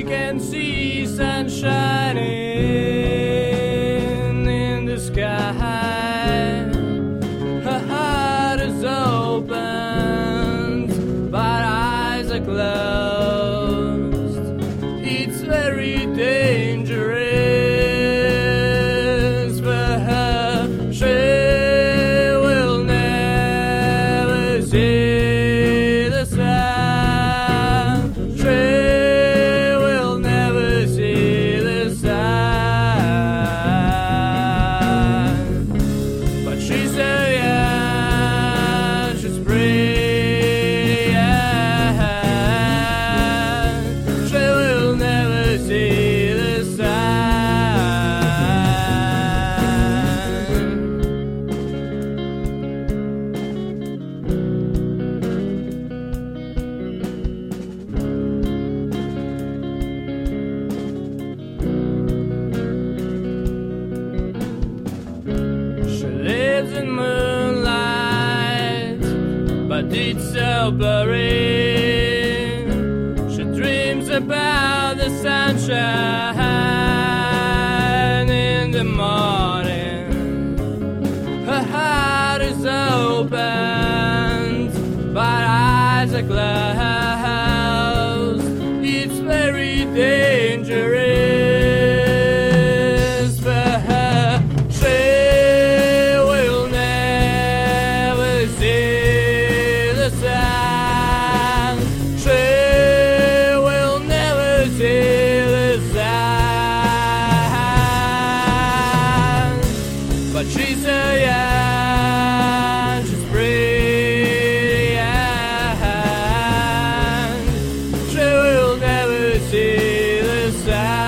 can see sun shining in the sky. Her heart is open, but eyes are closed. It's very dangerous for her. She will never see the sun. She will never see the sun. But she's so young, she's pretty, yeah. She will never see the sun. She lives in moonlight, but it's so blurry. She dreams about the sunshine in the morning. Her heart is open, but eyes are closed. It's very dangerous for her. She will never see the sun. She will never see the sun. But she's so young, she's pretty, yeah. She will never see the sun.